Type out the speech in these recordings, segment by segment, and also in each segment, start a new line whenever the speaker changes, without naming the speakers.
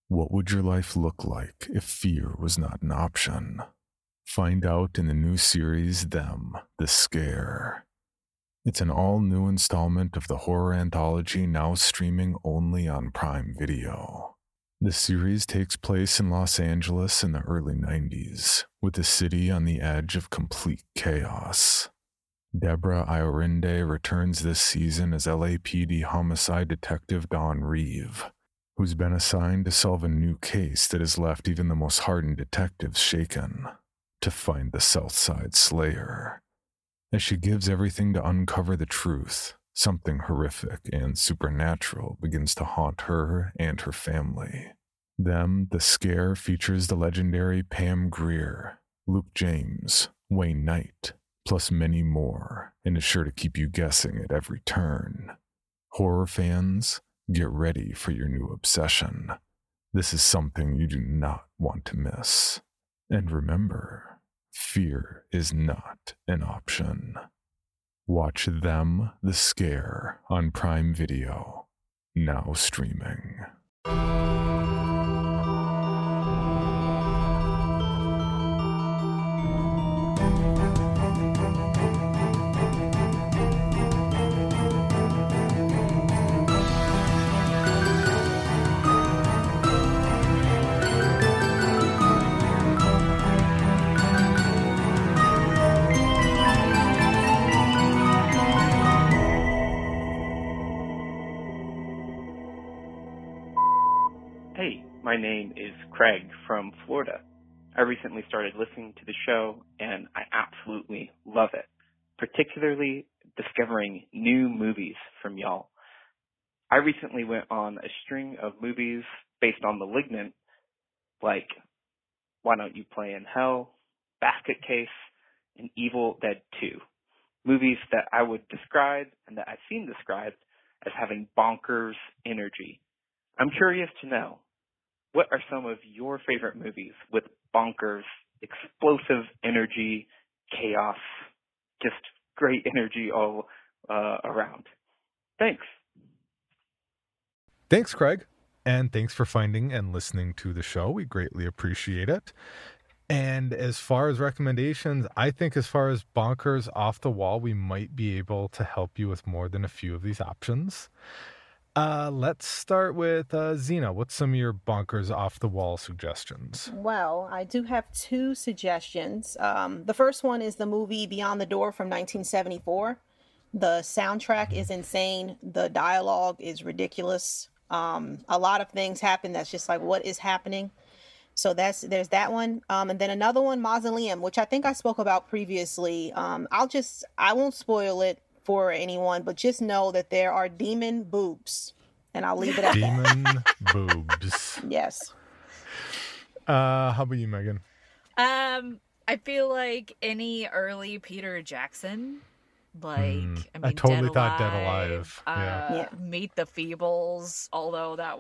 What would your life look like if fear was not an option? Find out in the new series, Them, The Scare. It's an all-new installment of the horror anthology now streaming only on Prime Video. The series takes place in Los Angeles in the early 90s, with the city on the edge of complete chaos. Deborah Iorinde returns this season as LAPD homicide detective Dawn Reeve, who's been assigned to solve a new case that has left even the most hardened detectives shaken, to find the Southside Slayer. As she gives everything to uncover the truth, something horrific and supernatural begins to haunt her and her family. Them, The Scare features the legendary Pam Grier, Luke James, Wayne Knight, plus many more, and is sure to keep you guessing at every turn. Horror fans, get ready for your new obsession. This is something you do not want to miss. And remember, fear is not an option. Watch Them, The Scare on Prime Video, now streaming.
Hey, my name is Craig from Florida. I recently started listening to the show, and I absolutely love it, particularly discovering new movies from y'all. I recently went on a string of movies based on *Malignant*, like Why Don't You Play in Hell, Basket Case, and Evil Dead 2. Movies that I would describe, and that I've seen described, as having bonkers energy. I'm curious to know, what are some of your favorite movies with bonkers, explosive energy, chaos, just great energy all around? Thanks.
Thanks, Craig. And thanks for finding and listening to the show. We greatly appreciate it. And as far as recommendations, I think as far as bonkers off the wall, we might be able to help you with more than a few of these options. Let's start with Zena. What's some of your bonkers off the wall suggestions?
Well, I do have two suggestions. The first one is the movie Beyond the Door from 1974. The soundtrack is insane. The dialogue is ridiculous. A lot of things happen that's just like, what is happening? So there's that one. And then another one, Mausoleum, which I think I spoke about previously. I won't spoil it for anyone, but just know that there are demon boobs, and I'll leave it at
Demon boobs.
Yes.
How about you, Megan?
I feel like any early Peter Jackson, I
totally thought Dead Alive.
Meet the Feebles, although that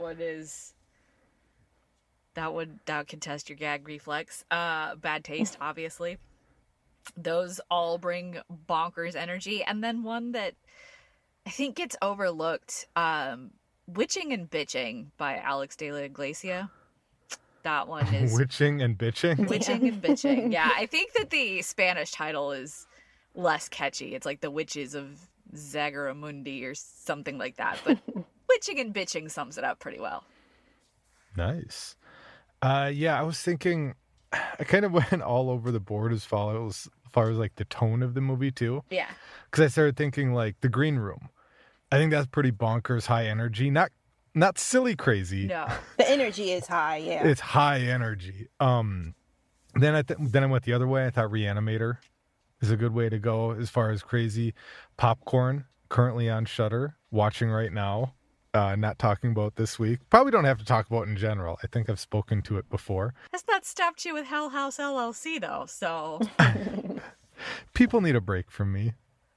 would contest your gag reflex. Bad Taste, obviously. Those all bring bonkers energy. And then one that I think gets overlooked, Witching and Bitching by Alex de la Iglesia. That one is...
Witching and Bitching?
Witching and Bitching, yeah. I think that the Spanish title is less catchy. It's like The Witches of Zagaramundi or something like that. But Witching and Bitching sums it up pretty well.
Nice. I was thinking... I kind of went all over the board as far as like the tone of the movie too.
Yeah.
Because I started thinking like The Green Room. I think that's pretty bonkers, high energy. Not silly crazy.
No. The energy is high, yeah.
It's high energy. Then I went the other way. I thought Reanimator is a good way to go as far as crazy. Popcorn, currently on Shudder, watching right now. Not talking about this week. Probably don't have to talk about in general. I think I've spoken to it before.
Has not stopped you with Hell House LLC though, so
people need a break from me.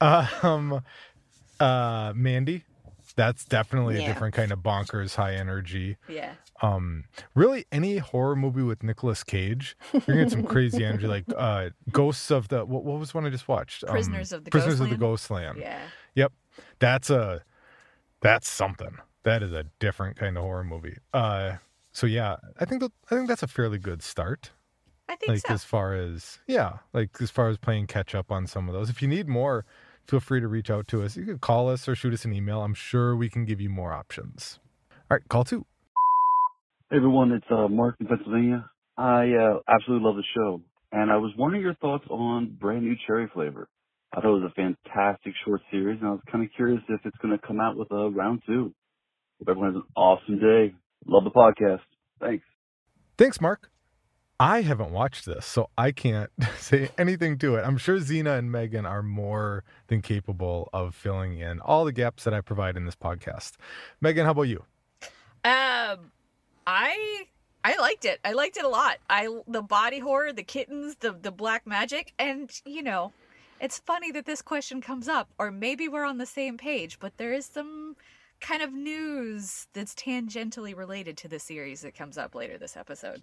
Mandy, that's definitely a different kind of bonkers, high energy.
Yeah.
Really any horror movie with Nicolas Cage, you're gonna get some crazy energy, like Ghosts of the what was one I just watched?
Prisoners of the
Ghostland.
Yeah.
Yep. That's something. That is a different kind of horror movie. So yeah, I think that's a fairly good start.
I think so.
As far as playing catch up on some of those. If you need more, feel free to reach out to us. You can call us or shoot us an email. I'm sure we can give you more options. All right, call 2.
Hey everyone, it's Mark in Pennsylvania. I absolutely love the show, and I was wondering your thoughts on Brand New Cherry Flavor. I thought it was a fantastic short series, and I was kind of curious if it's going to come out with a round 2. Hope everyone has an awesome day. Love the podcast. Thanks.
Thanks, Mark. I haven't watched this, so I can't say anything to it. I'm sure Xena and Megan are more than capable of filling in all the gaps that I provide in this podcast. Megan, how about you?
I liked it. I liked it a lot. The body horror, the kittens, the black magic, and it's funny that this question comes up, or maybe we're on the same page, but there is some kind of news that's tangentially related to the series that comes up later this episode.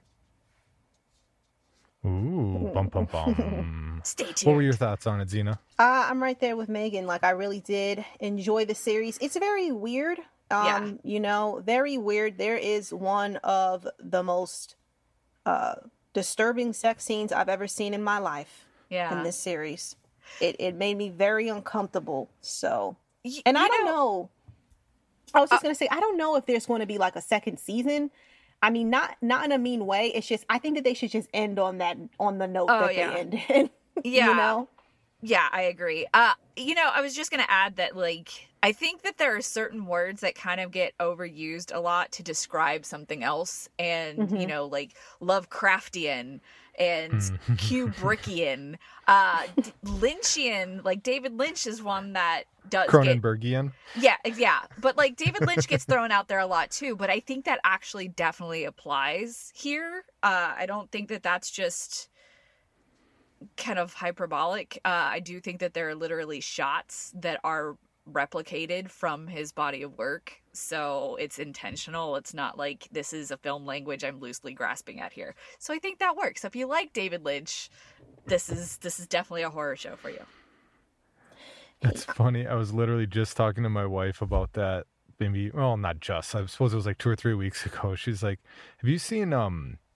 Ooh, bum, bum, bum.
Stay tuned.
What were your thoughts on it, Xena?
I'm right there with Megan. I really did enjoy the series. It's very weird. Very weird. There is one of the most disturbing sex scenes I've ever seen in my life.
Yeah.
In this series. It made me very uncomfortable. So, and I don't know. I was just going to say, I don't know if there's going to be a second season. I mean, not in a mean way. It's just, I think that they should just end on the note that they ended.
Yeah. Yeah, I agree. I was just going to add that, I think that there are certain words that kind of get overused a lot to describe something else. And, Lovecraftian and Kubrickian, Lynchian, David Lynch is one that does
Cronenbergian.
Yeah. But David Lynch gets thrown out there a lot too, but I think that actually definitely applies here. I don't think that that's just kind of hyperbolic. I do think that there are literally shots that are replicated from his body of work, so it's intentional. It's not like this is a film language I'm loosely grasping at here. So I think that works. If you like David Lynch, this is definitely a horror show for you.
That's funny. I was literally just talking to my wife about that. Maybe, well, not just. I suppose it was 2 or 3 weeks ago. She's like, "Have you seen oh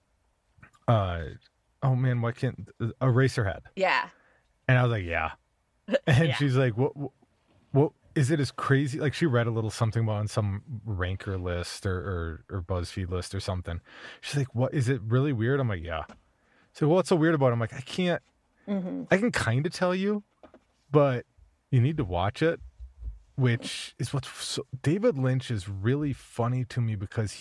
man, why can't Eraserhead?" Yeah. And I was like, "Yeah." And yeah. She's like, "What is it as crazy?" She read a little something about on some Ranker list or BuzzFeed list or something. She's like, "What is it really weird?" I'm like, "Yeah." So what's so weird about it? I'm like, I can't. I can kind of tell you, but you need to watch it. Which is David Lynch is really funny to me because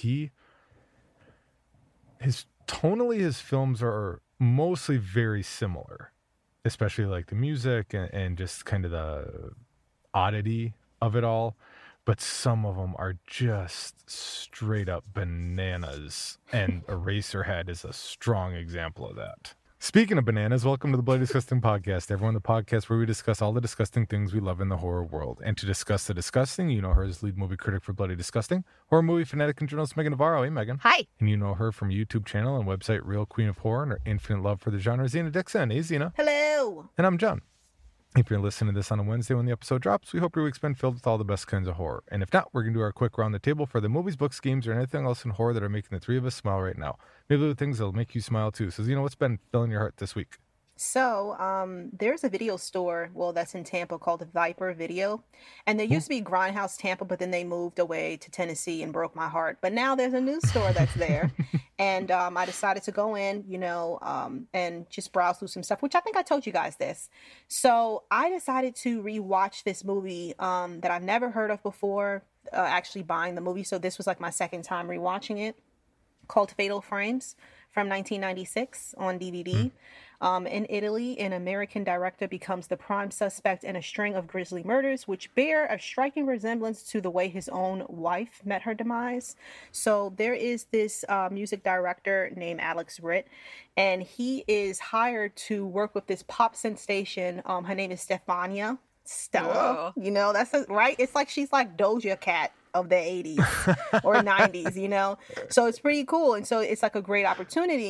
tonally his films are mostly very similar, especially the music and just kind of the oddity of it all, but some of them are just straight up bananas, and Eraserhead is a strong example of that. Speaking of bananas, welcome to the Bloody Disgusting Podcast, everyone. The podcast where we discuss all the disgusting things we love in the horror world. And to discuss the disgusting, you know her as lead movie critic for Bloody Disgusting, horror movie fanatic and journalist Megan Navarro. Hey, Megan.
Hi.
And you know her from YouTube channel and website Real Queen of Horror and her infinite love for the genre, Xena Dixon. Hey, Xena.
Hello.
And I'm John. If you're listening to this on a Wednesday when the episode drops, we hope your week's been filled with all the best kinds of horror. And if not, we're going to do our quick round the table for the movies, books, games, or anything else in horror that are making the three of us smile right now. Maybe the things that'll make you smile too. So, what's been filling your heart this week?
So, there's a video store, that's in Tampa called Viper Video. And there used to be Grindhouse Tampa, but then they moved away to Tennessee and broke my heart. But now there's a new store that's there. And I decided to go in, and just browse through some stuff, which I think I told you guys this. So I decided to rewatch this movie that I've never heard of before, actually buying the movie. So this was my second time rewatching it, called Fatal Frames from 1996 on DVD. In Italy, an American director becomes the prime suspect in a string of grisly murders, which bear a striking resemblance to the way his own wife met her demise. So there is this music director named Alex Ritt, and he is hired to work with this pop sensation. Her name is Stella. That's right. It's she's like Doja Cat of the 80s or 90s, So it's pretty cool. And so it's a great opportunity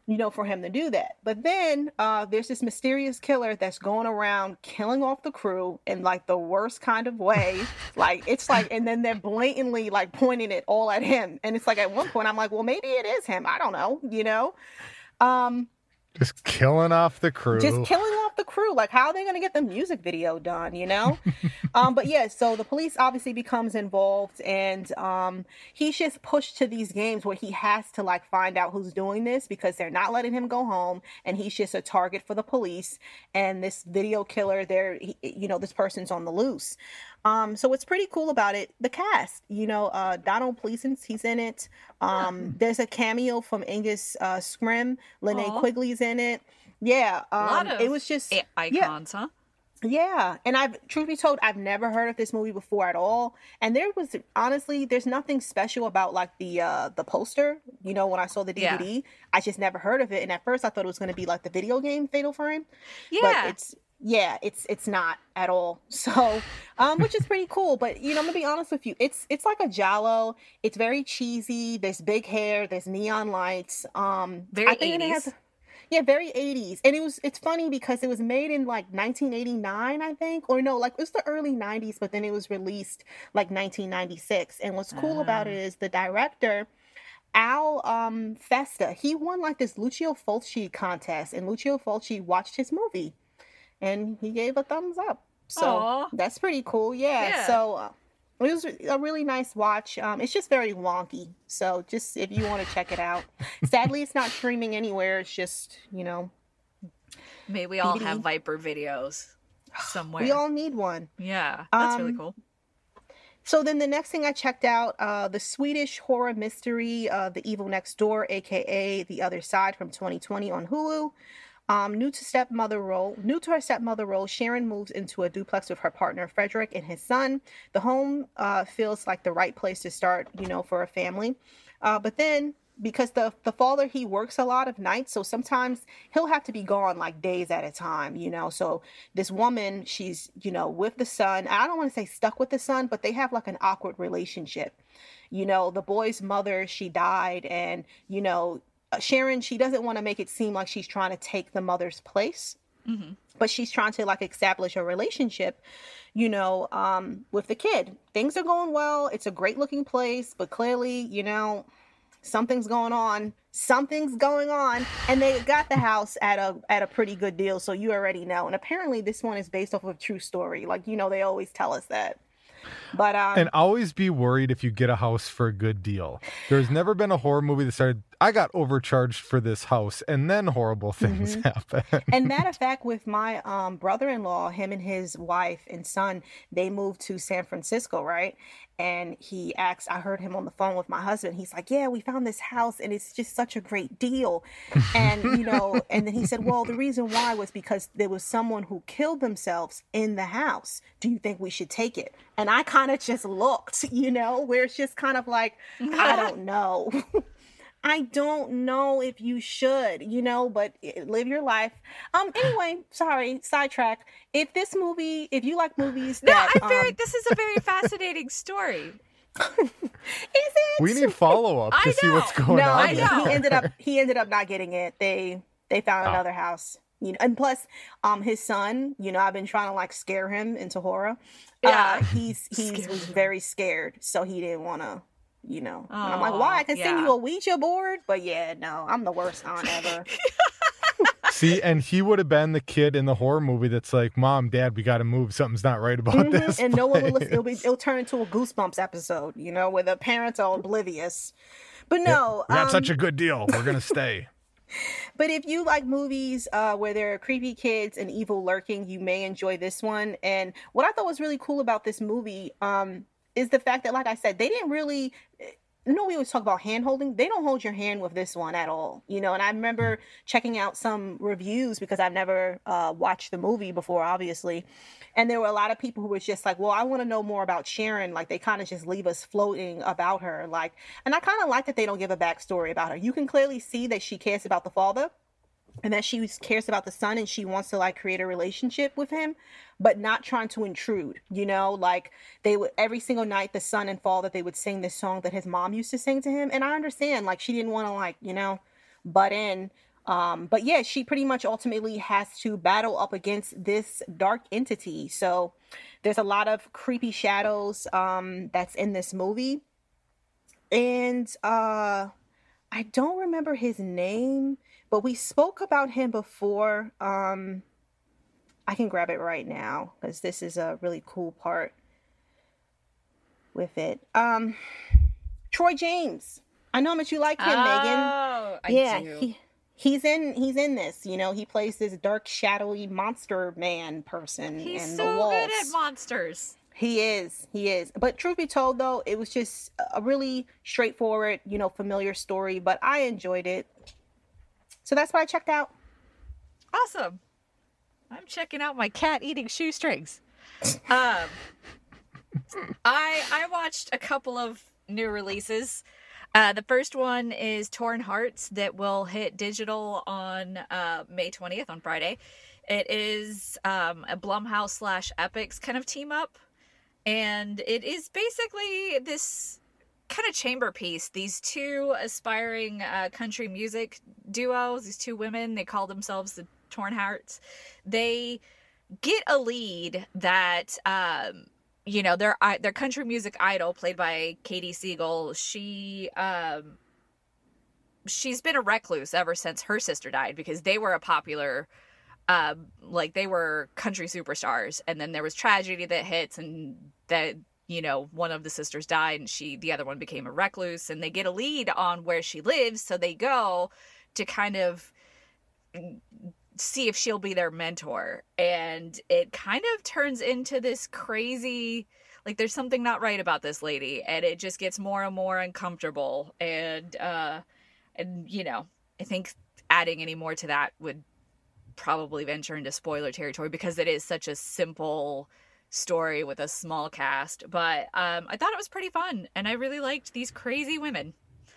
for him to do that. But then there's this mysterious killer that's going around killing off the crew in like the worst kind of way. Like, it's like, and then they're blatantly like pointing it all at him. And it's like, at one point I'm like, well, maybe it is him. I don't know,
Just killing off the crew.
Like, how are they going to get the music video done, But yeah, so the police obviously becomes involved, and he's just pushed to these games where he has to like find out who's doing this because they're not letting him go home, and he's just a target for the police. And this video killer, this person's on the loose. So what's pretty cool about it, the cast, Donald Pleasence, he's in it. There's a cameo from Angus Scrimm. Linnea Quigley's in it. Yeah. It was just
icons, huh?
Yeah. And truth be told, I've never heard of this movie before at all. And there's nothing special about like the poster, when I saw the DVD. Yeah. I just never heard of it. And at first I thought it was going to be like the video game Fatal Frame.
Yeah.
But it's not at all. So, which is pretty cool. But, I'm going to be honest with you. It's like a giallo. It's very cheesy. There's big hair. There's neon lights.
Very 80s.
Yeah, very 80s. And it's funny because it was made in like 1989, I think. Or no, like it was the early 90s, but then it was released like 1996. And what's cool about it is the director, Al Festa, he won like this Lucio Fulci contest. And Lucio Fulci watched his movie. And he gave a thumbs up. So that's pretty cool. Yeah. So it was a really nice watch. It's just very wonky. So just if you want to check it out. Sadly, it's not streaming anywhere. It's just,
Maybe we all have Viper videos somewhere.
We all need one.
Yeah, that's really cool.
So then the next thing I checked out, the Swedish horror mystery, The Evil Next Door, a.k.a. The Other Side from 2020 on Hulu. New to her stepmother role, Sharon moves into a duplex with her partner Frederick and his son. The home feels like the right place to start, for a family. But then, because the father, he works a lot of nights, so sometimes he'll have to be gone like days at a time, So this woman, she's, with the son. I don't want to say stuck with the son, but they have like an awkward relationship. The boy's mother, she died, and, Sharon, she doesn't want to make it seem like she's trying to take the mother's place, but she's trying to like establish a relationship, with the kid. Things are going well. It's a great looking place, but clearly, something's going on. And they got the house at a pretty good deal. So you already know. And apparently this one is based off of a true story. Like, they always tell us that. But
and always be worried if you get a house for a good deal. There's never been a horror movie that started, I got overcharged for this house, and then horrible things happen.
And matter of fact, with my brother-in-law, him and his wife and son, they moved to San Francisco, right? And I heard him on the phone with my husband. He's like, yeah, we found this house and it's just such a great deal. And, and then he said, well, the reason why was because there was someone who killed themselves in the house. Do you think we should take it? And I kind of just looked, where it's just kind of like, I don't know. I don't know if you should, but live your life. Anyway, sorry, sidetrack. If you like movies that...
No, this is a very fascinating story.
Is it?
We need follow-up to see what's going on.
I know. He ended up not getting it. They found another house. And plus, his son, I've been trying to like scare him into horror.
Yeah.
He was very scared, so he didn't want to... And I'm like, why? I can send you a Ouija board, but yeah, no, I'm the worst aunt ever.
See, and he would have been the kid in the horror movie that's like, Mom, Dad, we got to move. Something's not right about this.
And no one will listen. It'll turn into a Goosebumps episode, where the parents are oblivious. But no,
we got such a good deal. We're gonna stay.
But if you like movies where there are creepy kids and evil lurking, you may enjoy this one. And what I thought was really cool about this movie, is the fact that, like I said, they didn't really, we always talk about hand holding. They don't hold your hand with this one at all, and I remember checking out some reviews because I've never watched the movie before, obviously. And there were a lot of people who were just like, well, I want to know more about Sharon. Like, they kind of just leave us floating about her. Like, and I kind of like that they don't give a backstory about her. You can clearly see that she cares about the father and that she cares about the son, and she wants to like create a relationship with him, but not trying to intrude, like they would every single night, the son and father, they would sing this song that his mom used to sing to him. And I understand, like, she didn't want to like, butt in. But yeah, she pretty much ultimately has to battle up against this dark entity. So there's a lot of creepy shadows that's in this movie. And I don't remember his name, but we spoke about him before. I can grab it right now because this is a really cool part with it. Troy James. I know how much you like him, Megan.
Oh, I
Yeah,
do.
he's in this. You know, he plays this dark, shadowy monster man person
He's
in
so
the walls.
good at monsters.
He is. But truth be told, though, it was just a really straightforward, familiar story. But I enjoyed it, so that's what I checked out.
Awesome. I'm checking out my cat eating shoestrings. I watched a couple of new releases. The first one is Torn Hearts that will hit digital on May 20th on Friday. It is a Blumhouse / Epix kind of team up. And it is basically this kind of chamber piece. These two aspiring country music duos, these two women, they call themselves the Torn Hearts. They get a lead that, their country music idol, played by Katie Siegel, she's been a recluse ever since her sister died because they were a popular, they were country superstars. And then there was tragedy that hits and that, one of the sisters died and the other one became a recluse, and they get a lead on where she lives. So they go to kind of see if she'll be their mentor. And it kind of turns into this crazy, there's something not right about this lady, and it just gets more and more uncomfortable. And I think adding any more to that would probably venture into spoiler territory because it is such a simple story with a small cast. But I thought it was pretty fun, and I really liked these crazy women.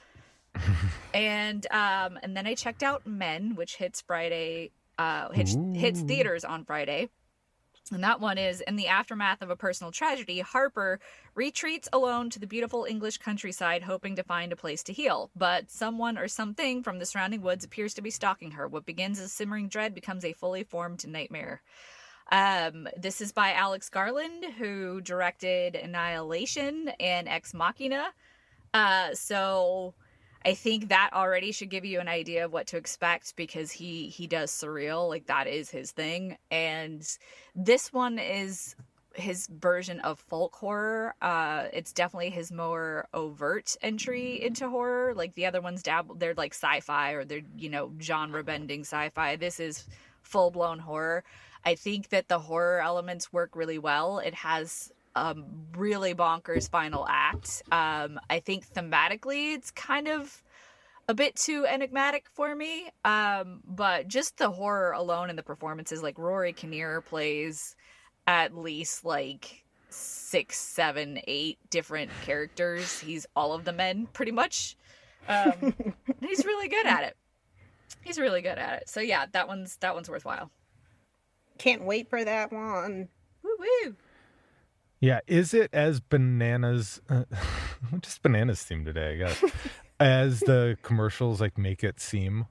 And then I checked out Men, which hits Friday, hits theaters on Friday. And that one is, in the aftermath of a personal tragedy, Harper retreats alone to the beautiful English countryside, hoping to find a place to heal. But someone or something from the surrounding woods appears to be stalking her. What begins as simmering dread becomes a fully formed nightmare. This is by Alex Garland, who directed Annihilation and Ex Machina. So I think that already should give you an idea of what to expect, because he does surreal, that is his thing. And this one is his version of folk horror. It's definitely his more overt entry into horror. The other ones they're sci-fi, or they're, genre bending sci-fi. This is full blown horror. I think that the horror elements work really well. It has really bonkers final act. I think thematically it's kind of a bit too enigmatic for me. But just the horror alone and the performances, Rory Kinnear plays at least 6, 7, 8 different characters. He's all of the men pretty much. He's really good at it. So yeah, that one's worthwhile.
Can't wait for that one.
Woo woo.
Yeah, is it as bananas? Just bananas theme today, I guess. As the commercials make it seem,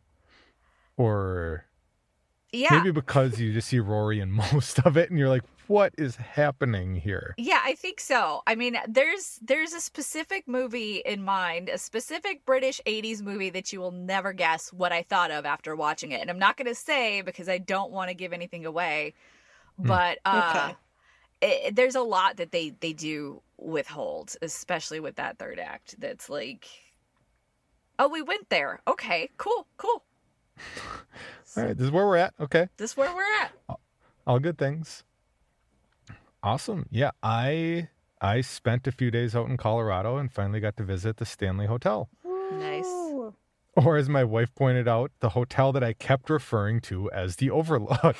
or maybe because you just see Rory in most of it, and you're like, what is happening here?
Yeah, I think so. I mean, there's a specific movie in mind, a specific British 80s movie that you will never guess what I thought of after watching it, and I'm not going to say because I don't want to give anything away, but
Okay.
There's a lot that they do withhold, especially with that third act. That's oh, we went there. Okay, cool.
All right, this is where we're at. Okay.
This is where we're at.
All good things. Awesome. Yeah, I spent a few days out in Colorado and finally got to visit the Stanley Hotel.
Nice.
Ooh.
Or as my wife pointed out, the hotel that I kept referring to as the Overlook.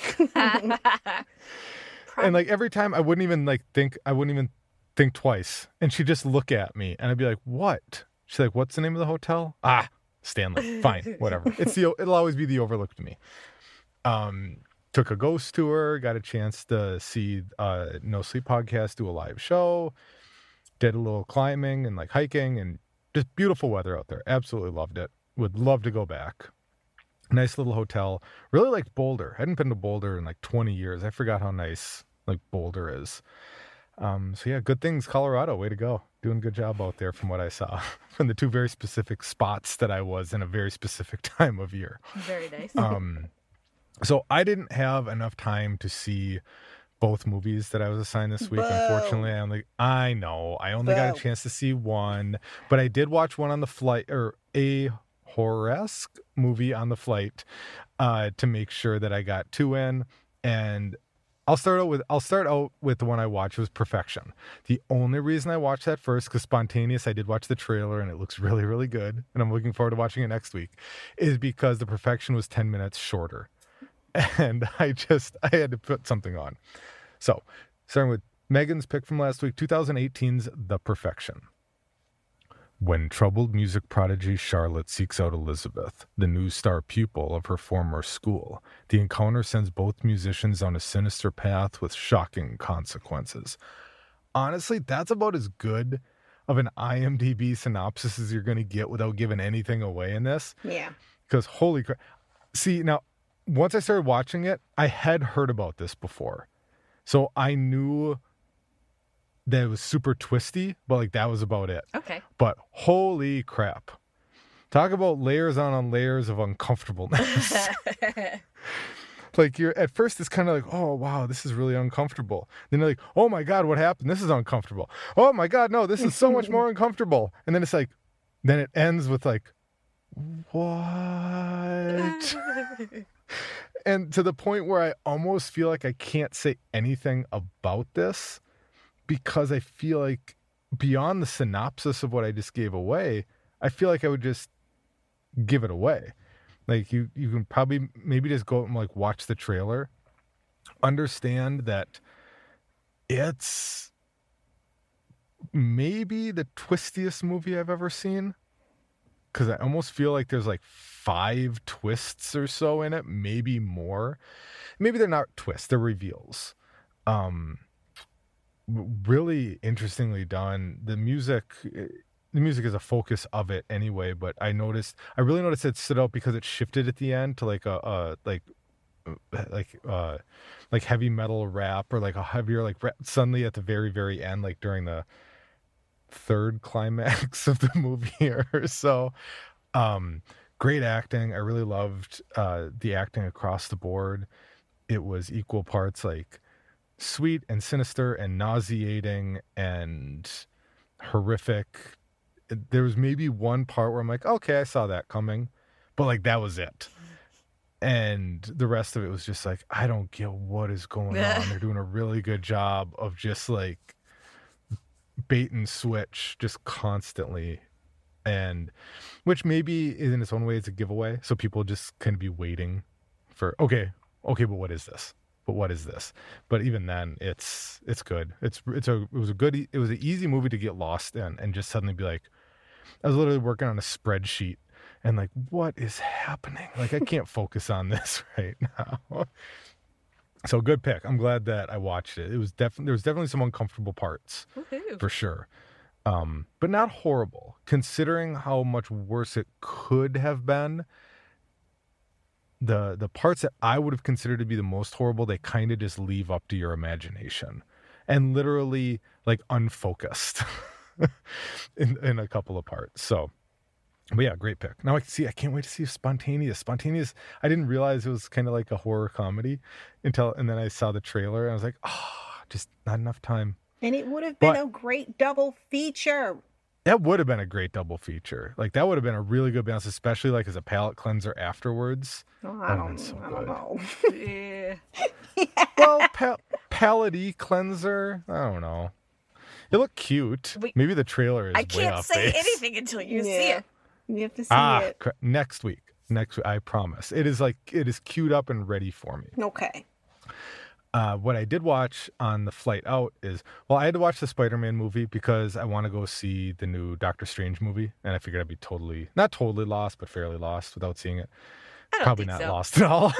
And every time I wouldn't even think twice. And she'd just look at me and I'd be like, what? She's like, what's the name of the hotel? Stanley. Fine, whatever. It'll always be the Overlook to me. Took a ghost tour, got a chance to see No Sleep Podcast do a live show, did a little climbing and hiking, and just beautiful weather out there. Absolutely loved it. Would love to go back. Nice little hotel. Really liked Boulder. Hadn't been to Boulder in like 20 years. I forgot how nice like Boulder is. So yeah, good things, Colorado. Way to go. Doing a good job out there from what I saw. From the two very specific spots that I was in a very specific time of year.
Very nice.
So I didn't have enough time to see both movies that I was assigned this week.
Boo.
Unfortunately, I know. I only got a chance to see one, but I did watch one on the flight, or a horror-esque movie on the flight, to make sure that I got two in. And I'll start out with the one I watched, was Perfection. The only reason I watched that first, because Spontaneous, I did watch the trailer and it looks really, really good, and I'm looking forward to watching it next week, is because the Perfection was 10 minutes shorter. And I had to put something on. So, starting with Megan's pick from last week, 2018's The Perfection. When troubled music prodigy Charlotte seeks out Elizabeth, the new star pupil of her former school, the encounter sends both musicians on a sinister path with shocking consequences. Honestly, that's about as good of an IMDb synopsis as you're going to get without giving anything away in this.
Yeah.
Because holy crap. See, now, once I started watching it, I had heard about this before. So I knew that it was super twisty, but like that was about it.
Okay.
But holy crap. Talk about layers on layers of uncomfortableness. Like at first it's kind of like, oh wow, this is really uncomfortable. Then you're like, oh my God, what happened? This is uncomfortable. Oh my God, no, this is so much more uncomfortable. And then it's like, then it ends with like, what? And to the point where I almost feel like I can't say anything about this, because I feel like beyond the synopsis of what I just gave away, I feel like I would just give it away. Like you can probably maybe just go and like watch the trailer, understand that it's maybe the twistiest movie I've ever seen. Because I almost feel like there's like 5 twists or so in it, maybe more. Maybe they're not twists, they're reveals. Really interestingly done. The music is a focus of it anyway, but I really noticed it stood out because it shifted at the end to like like heavy metal rap, or like a heavier like rap, suddenly at the very, very end, like during the third climax of the movie or so. Great acting. I really loved the acting across the board. It was equal parts like sweet and sinister and nauseating and horrific. There was maybe one part where I'm like, okay, I saw that coming, but like that was it. And the rest of it was just like, I don't get what is going on. They're doing a really good job of just like bait and switch just constantly, and which maybe in its own way is a giveaway, so people just kind of be waiting for okay but what is this, but even then it's good. It was an easy movie to get lost in and just suddenly be like, I was literally working on a spreadsheet and like, what is happening? Like I can't focus on this right now. So good pick. I'm glad that I watched it. There was definitely some uncomfortable parts.
Woohoo.
For sure. But not horrible, considering how much worse it could have been. The parts that I would have considered to be the most horrible, they kind of just leave up to your imagination and literally like unfocused in a couple of parts. So, but yeah, great pick. Now I can't wait to see Spontaneous. I didn't realize it was kind of like a horror comedy and then I saw the trailer and I was like, just not enough time.
And it would have been a great double feature.
That would have been a great double feature. Like that would have been a really good balance, especially like as a palate cleanser afterwards.
Oh, I don't know.
Yeah.
Well, palate cleanser. I don't know. It looked cute. Maybe the trailer is
I
way
can't
off
say
base.
anything until you see it.
You have to see it.
Next week, I promise. It is queued up and ready for me.
Okay.
What I did watch on the flight out is, I had to watch the Spider-Man movie because I want to go see the new Doctor Strange movie, and I figured I'd be not totally lost, but fairly lost without seeing it. Probably not lost at all.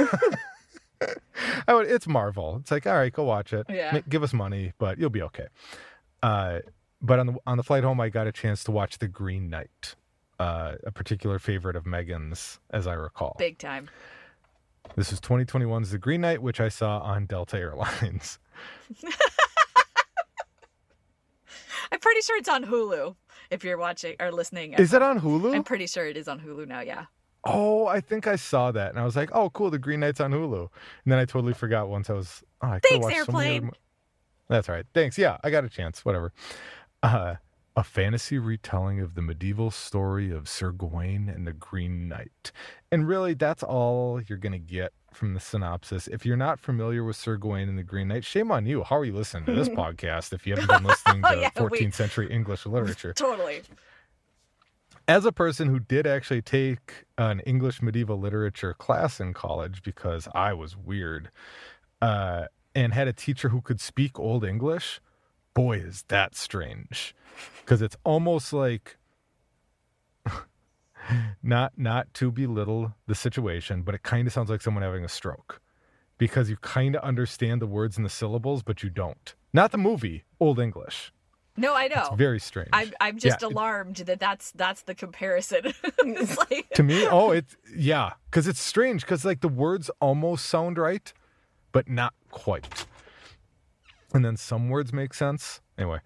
It's Marvel. It's like, all right, go watch it.
Yeah.
Give us money, but you'll be okay. But on the flight home, I got a chance to watch The Green Knight. a particular favorite of Megan's, as I recall.
Big time.
This is 2021's The Green Knight, which I saw on Delta Airlines.
I'm pretty sure it's on Hulu. If you're watching or listening,
Is it on Hulu?
I'm pretty sure it is on Hulu now. Yeah.
Oh, I think I saw that, and I was like, "Oh, cool! The Green Knight's on Hulu." And then I totally forgot once I was. Oh, I could've
Thanks,
watched so many
Airplane.
other That's all right. Thanks. Yeah, I got a chance. Whatever. A fantasy retelling of the medieval story of Sir Gawain and the Green Knight. And really, that's all you're going to get from the synopsis. If you're not familiar with Sir Gawain and the Green Knight, shame on you. How are you listening to this podcast if you haven't been listening to
Yeah,
14th century English literature?
Totally.
As a person who did actually take an English medieval literature class in college because I was weird, and had a teacher who could speak Old English, boy, is that strange. Because it's almost like, not to belittle the situation, but it kind of sounds like someone having a stroke. Because you kind of understand the words and the syllables, but you don't. Not the movie, Old English.
No, I know.
It's very strange.
I'm just alarmed that's the comparison. It's like...
To me, because it's strange because like the words almost sound right, but not quite. And then some words make sense. Anyway,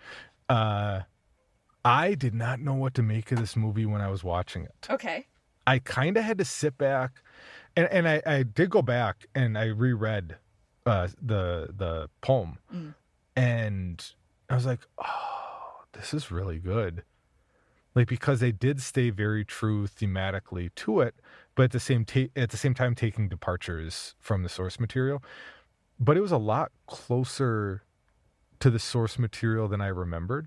I did not know what to make of this movie when I was watching it.
Okay.
I kind of had to sit back, and I did go back and I reread the poem, and I was like, oh, this is really good. Like, because they did stay very true thematically to it, but at the same time taking departures from the source material. But it was a lot closer to the source material than I remembered.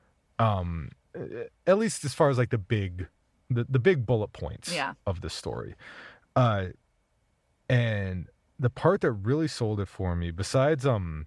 At least as far as like the big bullet points of the story. And the part that really sold it for me, besides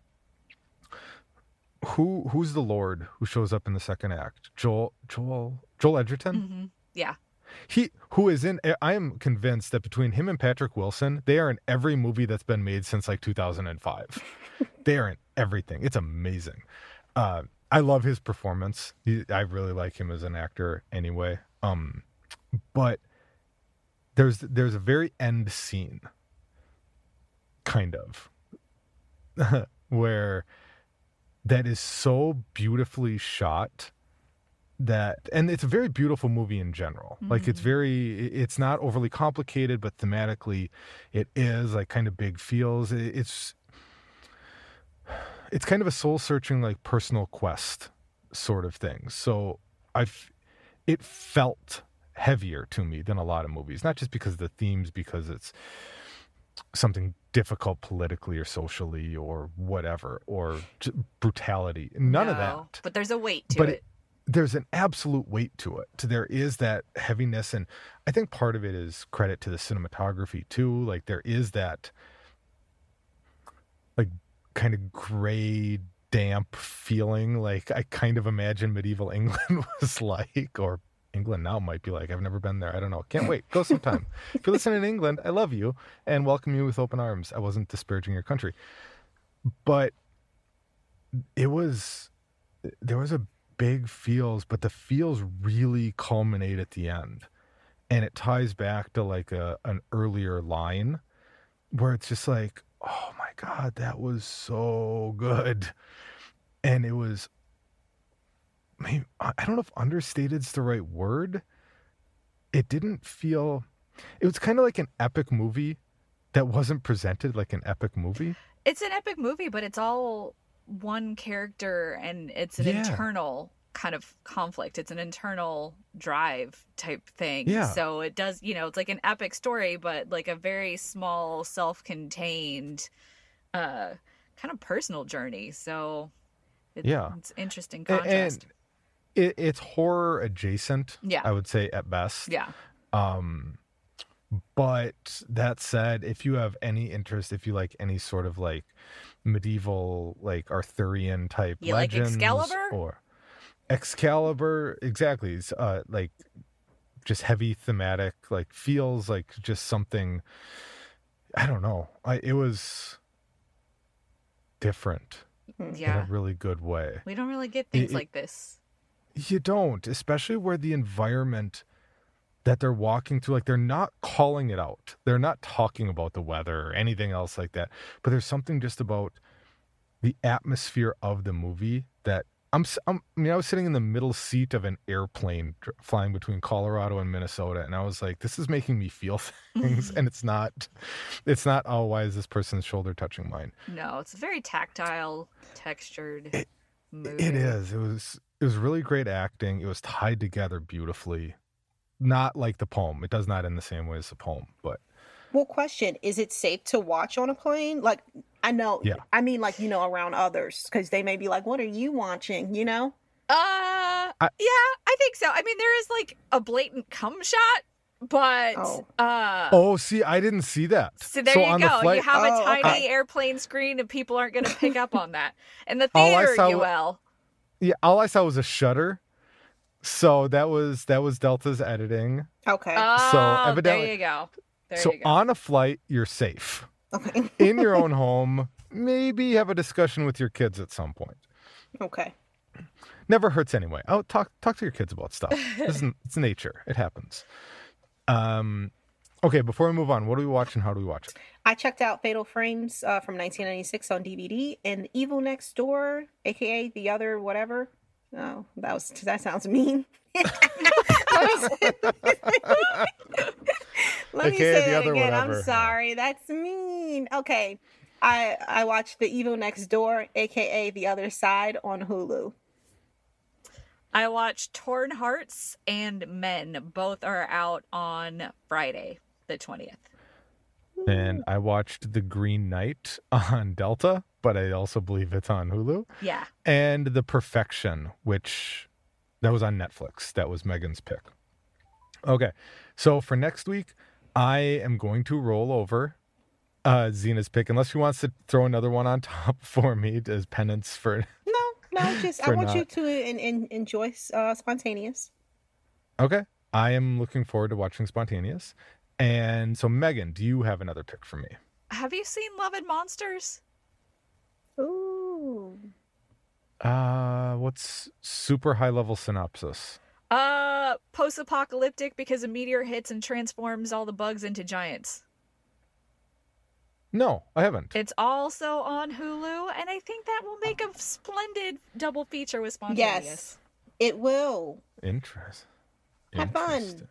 who's the Lord who shows up in the second act? Joel Edgerton?
Mm-hmm. Yeah.
Who is in, I am convinced that between him and Patrick Wilson, they are in every movie that's been made since like 2005. They are in everything. It's amazing. I love his performance. I really like him as an actor anyway. But there's a very end scene, kind of, where that is so beautifully shot and it's a very beautiful movie in general. Mm-hmm. Like it's not overly complicated, but thematically it is like kind of big feels. It's kind of a soul searching, like personal quest sort of thing. So it felt heavier to me than a lot of movies, not just because of the themes, because it's something difficult politically or socially or whatever, or brutality. None of that.
But there's a weight to it.
There's an absolute weight to it. There is that heaviness, and I think part of it is credit to the cinematography too. Like there is that like kind of gray, damp feeling. Like I kind of imagine medieval England was like, or England now might be like. I've never been there. I don't know. Can't wait. Go sometime. If you're listening in England, I love you and welcome you with open arms. I wasn't disparaging your country, but there was a big feels, but the feels really culminate at the end, and it ties back to like an earlier line where it's just like, oh my God, that was so good. And it was, maybe, I don't know if understated's the right word. It didn't feel, it was kind of like an epic movie that wasn't presented like an epic movie.
It's an epic movie, but it's all one character, and it's an internal kind of conflict. It's an internal drive type thing. Yeah. So it does, it's like an epic story, but like a very small, self-contained, kind of personal journey. So it's interesting contrast.
And it's horror adjacent, I would say at best.
Yeah.
But that said, if you have any interest, if you like any sort of like medieval, like Arthurian type legends,
like Excalibur?
Or Excalibur, exactly. Like just heavy thematic, like feels like just something, I don't know. It was different in a really good way.
We don't really get things like this.
You don't, especially where the environment that they're walking through. Like, they're not calling it out. They're not talking about the weather or anything else like that. But there's something just about the atmosphere of the movie that I was sitting in the middle seat of an airplane flying between Colorado and Minnesota, and I was like, this is making me feel things. And it's not, oh, why is this person's shoulder touching mine?
No, it's a very tactile, textured movie.
It is. It was really great acting. It was tied together beautifully. Not like the poem. It does not end the same way as the poem, but.
Well, question, is it safe to watch on a plane? Like, I know,
yeah.
I mean, like, around others, because they may be like, what are you watching,
Yeah, I think so. I mean, there is like a blatant cum shot, but
see, I didn't see that.
So there you go.
Flight,
you have a tiny airplane screen, and people aren't going to pick up on that. In the
All I saw was a shutter. So that was Delta's editing.
Okay.
Oh,
evidently,
there you go.
On a flight, you're safe.
Okay.
In your own home, maybe have a discussion with your kids at some point.
Okay.
Never hurts anyway. Oh, talk to your kids about stuff. It's nature. It happens. Okay, before we move on, what do we watch and how do we watch it?
I checked out Fatal Frames from 1996 on DVD, and Evil Next Door, aka The Other Whatever. Oh, that sounds mean. Let me say that again. Whatever. I'm sorry. That's mean. Okay. I watched The Evil Next Door, aka The Other Side, on Hulu.
I watched Torn Hearts and Men. Both are out on Friday, the 20th.
And I watched The Green Knight on Delta, but I also believe it's on Hulu.
Yeah.
And The Perfection, which that was on Netflix. That was Megan's pick. Okay. So for next week, I am going to roll over Zena's pick, unless she wants to throw another one on top for me as penance for...
No, just I want you to enjoy Spontaneous.
Okay. I am looking forward to watching Spontaneous. And so, Megan, do you have another pick for me?
Have you seen Love and Monsters?
Ooh.
What's super high level synopsis?
Post-apocalyptic because a meteor hits and transforms all the bugs into giants.
No, I haven't.
It's also on Hulu, and I think that will make a splendid double feature with Spontaneous.
Yes, it will.
Interesting.
Have fun.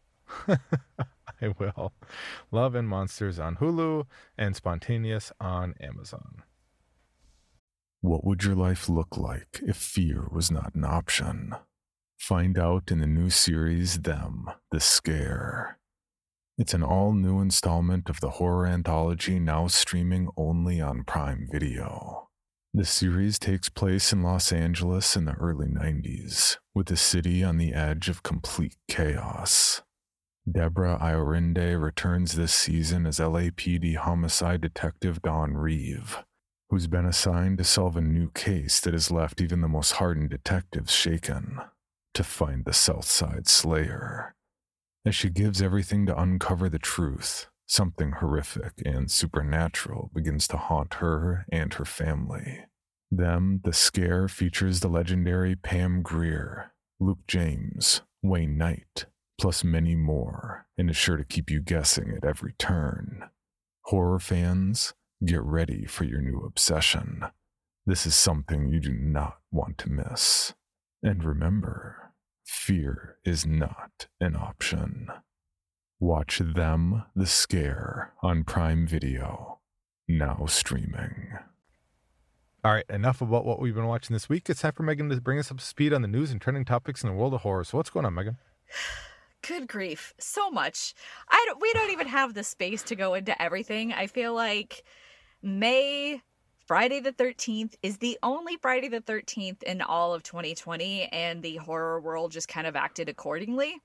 I will. Love and Monsters on Hulu and Spontaneous on Amazon.
What would your life look like if fear was not an option? Find out in the new series, Them, The Scare. It's an all-new installment of the horror anthology now streaming only on Prime Video. The series takes place in Los Angeles in the early 90s, with the city on the edge of complete chaos. Deborah Iorinde returns this season as LAPD homicide detective Dawn Reeve, who's been assigned to solve a new case that has left even the most hardened detectives shaken, to find the Southside Slayer. As she gives everything to uncover the truth, something horrific and supernatural begins to haunt her and her family. Them, The Scare features the legendary Pam Grier, Luke James, Wayne Knight, plus many more, and is sure to keep you guessing at every turn. Horror fans, get ready for your new obsession. This is something you do not want to miss. And remember, fear is not an option. Watch Them, The Scare on Prime Video, now streaming.
All right, enough about what we've been watching this week. It's time for Megan to bring us up to speed on the news and trending topics in the world of horror. So what's going on, Megan?
Good grief. So much. We don't even have the space to go into everything. I feel like Friday the 13th is the only Friday the 13th in all of 2020, and the horror world just kind of acted accordingly.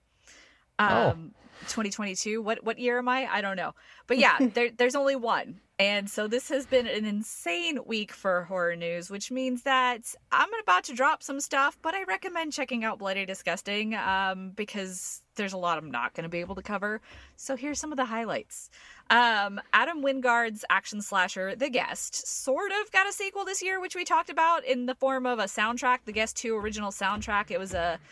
2022, what year am I? I don't know. But yeah, there's only one. And so this has been an insane week for horror news, which means that I'm about to drop some stuff, but I recommend checking out Bloody Disgusting because there's a lot I'm not going to be able to cover. So here's some of the highlights. Adam Wingard's action slasher, The Guest, sort of got a sequel this year, which we talked about in the form of a soundtrack, The Guest 2 original soundtrack. It was a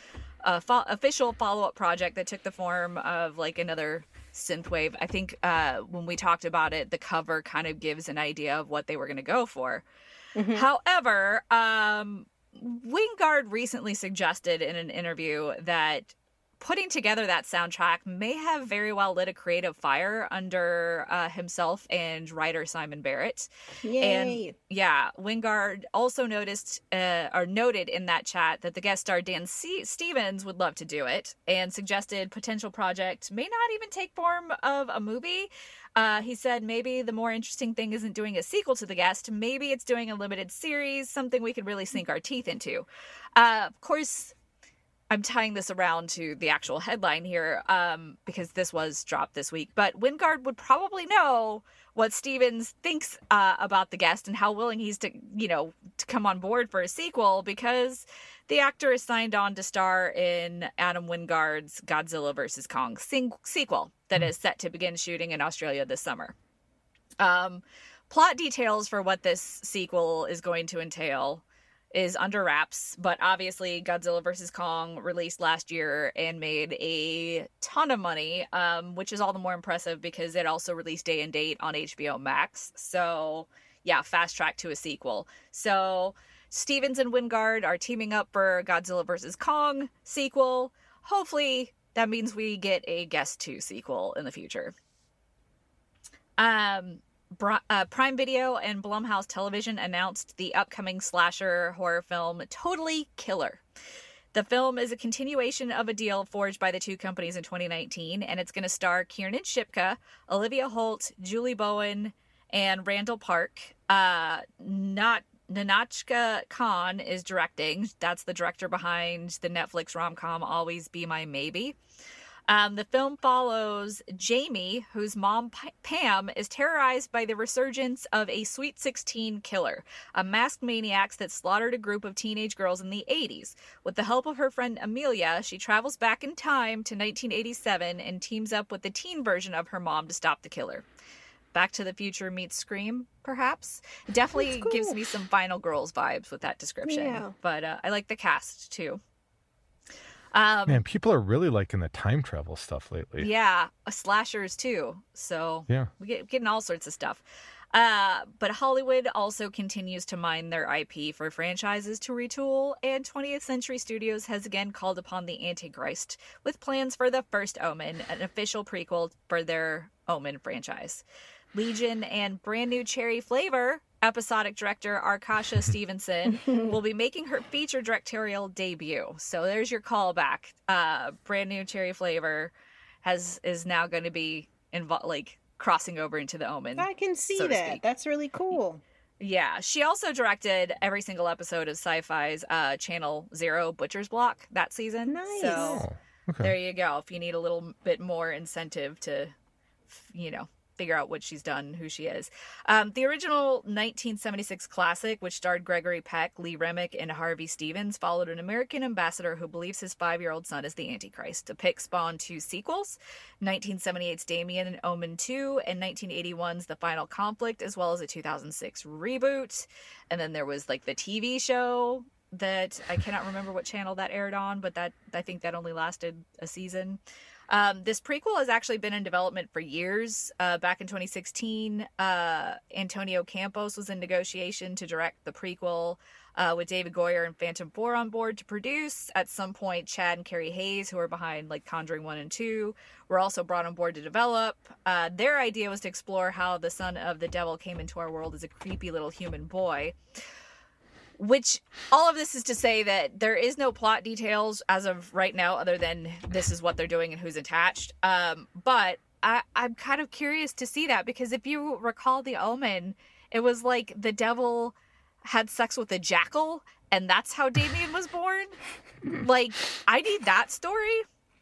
official follow-up project that took the form of like another synthwave. I think when we talked about it, the cover kind of gives an idea of what they were going to go for.
Mm-hmm.
However, Wingard recently suggested in an interview that putting together that soundtrack may have very well lit a creative fire under himself and writer Simon Barrett.
Yay.
And yeah, Wingard also noted in that chat that the guest star Dan Stevens would love to do it and suggested potential project may not even take form of a movie. He said maybe the more interesting thing isn't doing a sequel to The Guest. Maybe it's doing a limited series, something we could really sink our teeth into. Of course, I'm tying this around to the actual headline here because this was dropped this week. But Wingard would probably know what Stevens thinks about The Guest and how willing he's to come on board for a sequel, because the actor is signed on to star in Adam Wingard's Godzilla vs. Kong sequel that is set to begin shooting in Australia this summer. Plot details for what this sequel is going to entail is under wraps, but obviously Godzilla vs. Kong released last year and made a ton of money, which is all the more impressive because it also released day and date on HBO Max. So yeah, fast track to a sequel. So Stevens and Wingard are teaming up for Godzilla vs. Kong sequel. Hopefully that means we get a Guest 2 sequel in the future. Prime Video and Blumhouse Television announced the upcoming slasher horror film Totally Killer. The film is a continuation of a deal forged by the two companies in 2019, and it's going to star Kiernan Shipka, Olivia Holt, Julie Bowen, and Randall Park. Nanachka Khan is directing. That's the director behind the Netflix rom-com Always Be My Maybe. The film follows Jamie, whose mom, Pam, is terrorized by the resurgence of a Sweet 16 killer, a masked maniac that slaughtered a group of teenage girls in the 80s. With the help of her friend Amelia, she travels back in time to 1987 and teams up with the teen version of her mom to stop the killer. Back to the Future meets Scream, perhaps. Definitely
cool.
Gives me some Final Girls vibes with that description. Yeah. But I like the cast, too.
Man, people are really liking the time travel stuff lately.
Yeah, slashers too. So
yeah,
we're getting all sorts of stuff. But Hollywood also continues to mine their IP for franchises to retool, and 20th Century Studios has again called upon the Antichrist with plans for The First Omen, an official prequel for their Omen franchise. Legion and Brand New Cherry Flavor episodic director Arkasha Stevenson will be making her feature directorial debut. So there's your callback. Brand New Cherry Flavor is now going to be crossing over into the Omen.
I can see that. That's really cool.
Yeah, she also directed every single episode of Sci-Fi's Channel Zero Butcher's Block that season.
Nice.
So there you go. If you need a little bit more incentive to, figure out what she's done, who she is. The original 1976 classic, which starred Gregory Peck, Lee Remick, and Harvey Stevens, followed an American ambassador who believes his 5-year-old son is the Antichrist. The pick spawned 2 sequels, 1978's Damien and Omen 2, and 1981's The Final Conflict, as well as a 2006 reboot. And then there was the TV show that I cannot remember what channel that aired on, but that I think that only lasted a season. This prequel has actually been in development for years. Back in 2016, Antonio Campos was in negotiation to direct the prequel with David Goyer and Phantom 4 on board to produce. At some point, Chad and Carrie Hayes, who are behind Conjuring 1 and 2, were also brought on board to develop. Their idea was to explore how the son of the devil came into our world as a creepy little human boy. Which, all of this is to say that there is no plot details as of right now other than this is what they're doing and who's attached. But I'm kind of curious to see that, because if you recall The Omen, it was the devil had sex with a jackal and that's how Damien was born. I need that story.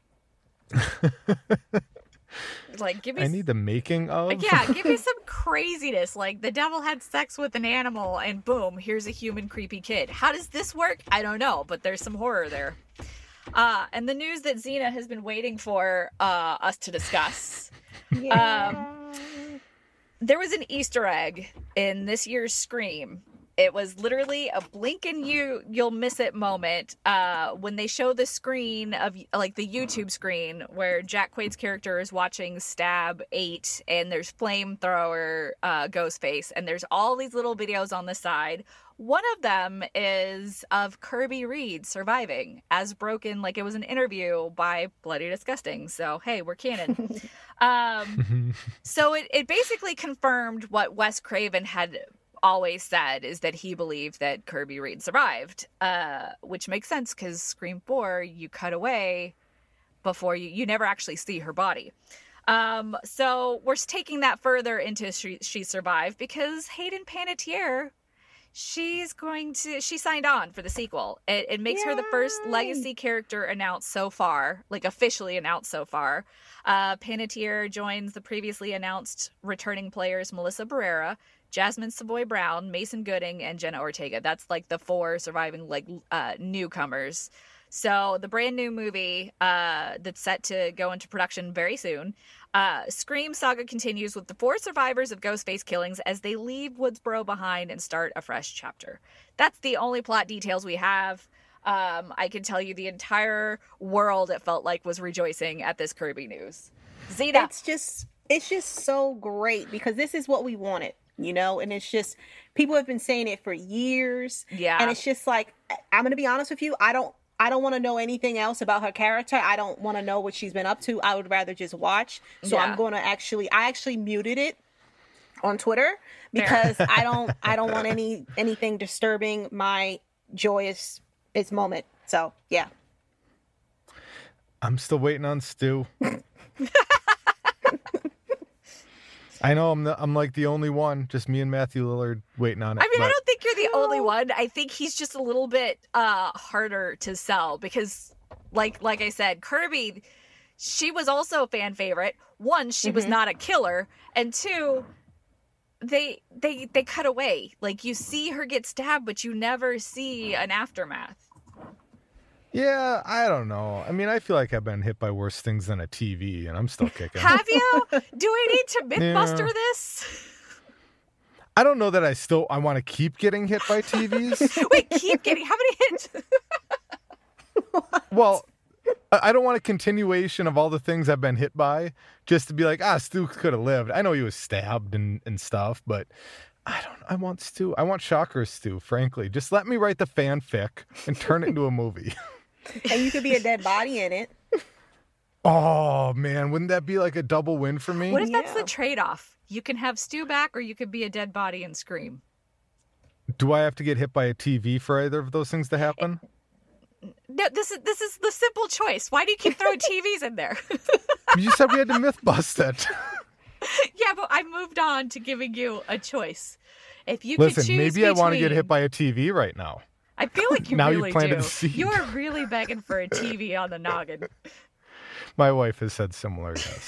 Give me.
I need the making of.
Yeah, give me some craziness. The devil had sex with an animal, and boom, here's a human creepy kid. How does this work? I don't know, but there's some horror there. And the news that Xena has been waiting for us to discuss.
Yeah.
There was an Easter egg in this year's Scream It was literally a blink and you'll miss it moment when they show the screen of like the YouTube screen where Jack Quaid's character is watching Stab 8 and there's flamethrower Ghostface and there's all these little videos on the side. One of them is of Kirby Reed surviving as broken, like it was an interview by Bloody Disgusting. So, hey, we're canon. So it basically confirmed what Wes Craven had always said, is that he believed that Kirby Reed survived, which makes sense because Scream 4, you cut away before you never actually see her body. So we're taking that further into she survived because Hayden Panettiere, she signed on for the sequel. It makes her the first legacy character announced so far, like officially announced so far. Panettiere joins the previously announced returning players Melissa Barrera, Jasmine Savoy Brown, Mason Gooding, and Jenna Ortega. That's like the 4 surviving newcomers. So the brand new movie that's set to go into production very soon. Scream saga continues with the 4 survivors of Ghostface killings as they leave Woodsboro behind and start a fresh chapter. That's the only plot details we have. I can tell you the entire world, it felt like, was rejoicing at this Kirby news. Zeta.
It's just so great because this is what we wanted. And it's just, people have been saying it for years.
Yeah.
And it's just like, I'm going to be honest with you. I don't want to know anything else about her character. I don't want to know what she's been up to. I would rather just watch. So I'm going to I actually muted it on Twitter because I don't want anything disturbing my joyous moment. So, yeah.
I'm still waiting on Stu. I know I'm like the only one, just me and Matthew Lillard waiting on it.
I mean, I don't think you're the only one. I think he's just a little bit harder to sell because, like I said, Kirby, she was also a fan favorite. One, she was not a killer, and 2, they cut away. Like, you see her get stabbed, but you never see an aftermath.
Yeah, I don't know. I mean, I feel like I've been hit by worse things than a TV, and I'm still kicking.
Have you? Do we need to Mythbuster this?
I don't know that I want to keep getting hit by TVs.
Wait, keep getting? How many hits?
Well, I don't want a continuation of all the things I've been hit by just to be like, Stu could have lived. I know he was stabbed and stuff, but I want Stu. I want Shocker Stu, frankly. Just let me write the fanfic and turn it into a movie.
And you could be a dead body in it.
Oh, man. Wouldn't that be like a double win for me?
What if that's the trade-off? You can have Stu back or you could be a dead body and Scream.
Do I have to get hit by a TV for either of those things to happen?
No, this is the simple choice. Why do you keep throwing TVs in there?
You said we had to myth bust it.
Yeah, but I moved on to giving you a choice. If you
Listen,
could choose
maybe
between...
I want to get hit by a TV right now.
I feel like you
now
really
you planted
do.
a seed.
You are really begging for a TV on the noggin.
My wife has said similar, yes.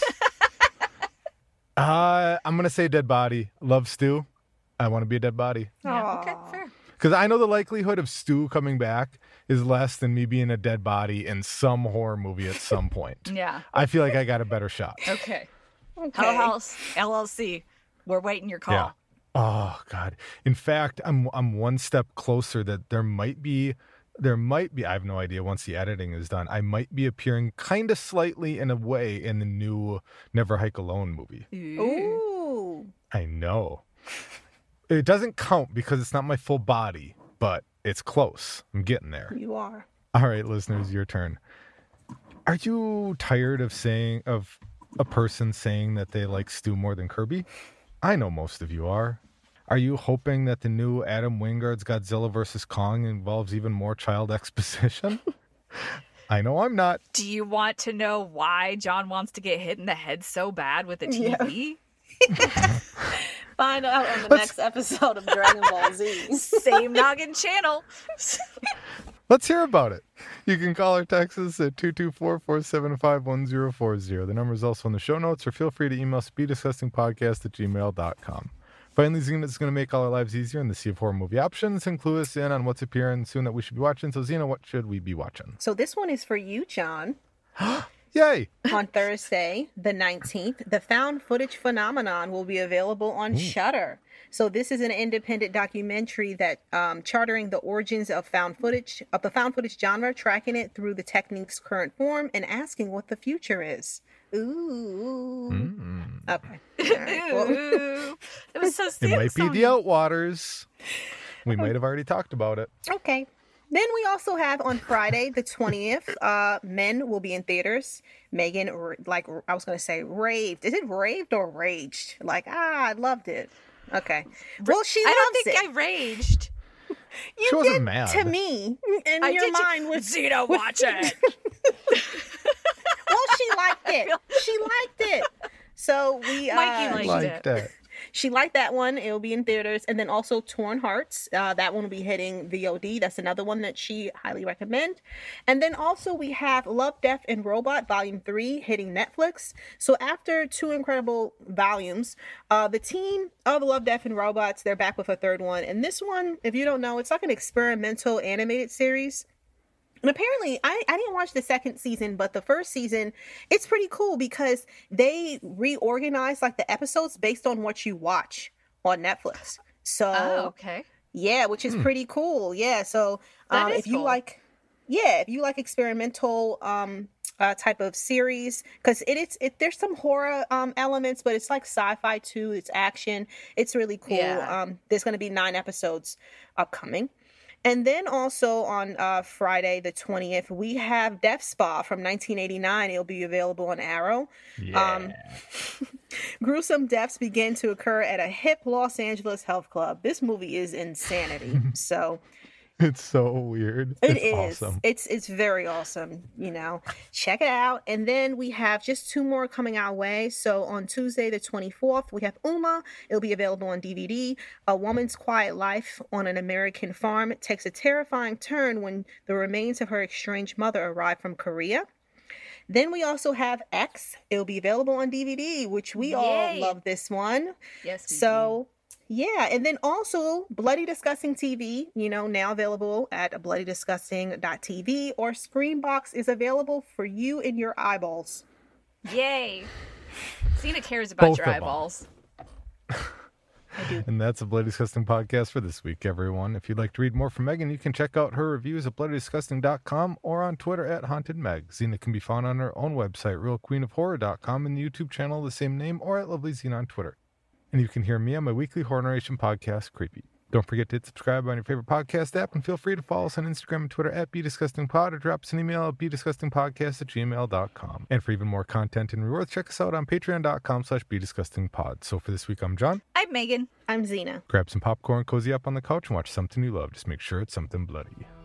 I'm going to say dead body. Love Stu. I want to be a dead body.
Yeah, okay, fair.
Because I know the likelihood of Stu coming back is less than me being a dead body in some horror movie at some point.
Yeah.
I feel like I got a better shot.
Okay. Hell House LLC. We're waiting your call.
Yeah. Oh God. In fact, I'm one step closer that there might be, I have no idea once the editing is done, I might be appearing kind of slightly in a way in the new Never Hike Alone movie.
Ooh.
I know. It doesn't count because it's not my full body, but it's close. I'm getting there.
You are.
All right, listeners, your turn. Are you tired of a person saying that they like Stu more than Kirby? I know most of you are. Are you hoping that the new Adam Wingard's Godzilla vs. Kong involves even more child exposition? I know I'm not.
Do you want to know why John wants to get hit in the head so bad with a TV?
Yeah. Find out on the next episode of Dragon Ball Z.
Same noggin channel.
Let's hear about it. You can call or text us at 224-475-1040. The number is also in the show notes, or feel free to email speeddisgustingpodcast@gmail.com. Finally, Xena is going to make all our lives easier in the sea of horror movie options and clue us in on what's appearing soon that we should be watching. So, Xena, what should we be watching?
So this one is for you, John.
Yay!
On Thursday, the 19th, the Found Footage Phenomenon will be available on Shudder. So this is an independent documentary that charting the origins of the found footage genre, tracking it through the technique's current form, and asking what the future is. Ooh. Okay. All right. Well,
Ooh. It was so
It might be the Outwaters. We might have already talked about it.
okay. Then we also have on Friday, the 20th, Men will be in theaters. Megan, I was going to say raved. Is it raved or raged? I loved it. Okay. Well, she loves it.
I don't think I raged.
You
She wasn't
did
mad.
to me. And
I
your
did
mind was...
Zena, watch it.
Well, she liked it. She liked it. So we...
Mikey liked it.
She liked that one. It'll be in theaters. And then also Torn Hearts. That one will be hitting VOD. That's another one that she highly recommend. And then also we have Love, Death, and Robot Volume 3 hitting Netflix. So after two incredible volumes, the team of Love, Death, and Robots, they're back with a third one. And this one, if you don't know, it's like an experimental animated series. And apparently, I didn't watch the second season, but the first season, it's pretty cool because they reorganize the episodes based on what you watch on Netflix. So,
okay.
Yeah, which is pretty cool. Yeah, so if you
cool.
like experimental type of series, because there's some horror elements, but it's like sci-fi too. It's action. It's really cool.
Yeah.
There's going to be 9 episodes upcoming. And then also on Friday, the 20th, we have Death Spa from 1989. It'll be available on Arrow.
Yeah.
Gruesome deaths begin to occur at a hip Los Angeles health club. This movie is insanity. So
It's so weird.
It's
awesome.
It's very awesome, Check it out. And then we have just 2 more coming our way. So on Tuesday, the 24th, we have Uma. It'll be available on DVD. A woman's quiet life on an American farm takes a terrifying turn when the remains of her estranged mother arrive from Korea. Then we also have X. It'll be available on DVD, which we all love this one.
Yes, we
do. Yeah, and then also Bloody Disgusting TV, now available at bloodydisgusting.tv, or Screenbox is available for you in your eyeballs.
Yay. Zena cares about
Both
your
of them.
eyeballs.
I do.
And that's a Bloody Disgusting podcast for this week, everyone. If you'd like to read more from Megan, you can check out her reviews at bloodydisgusting.com or on Twitter at hauntedmeg. Zena can be found on her own website, realqueenofhorror.com, and the YouTube channel of the same name, or at Lovely Zena on Twitter. And you can hear me on my weekly horror narration podcast, Creepy. Don't forget to hit subscribe on your favorite podcast app, and feel free to follow us on Instagram and Twitter at BeDisgustingPod, or drop us an email at BeDisgustingPodcast@gmail.com. And for even more content and rewards, check us out on patreon.com/BeDisgustingPod. So for this week, I'm John.
I'm Megan.
I'm Zena.
Grab some popcorn, cozy up on the couch, and watch something you love. Just make sure it's something bloody.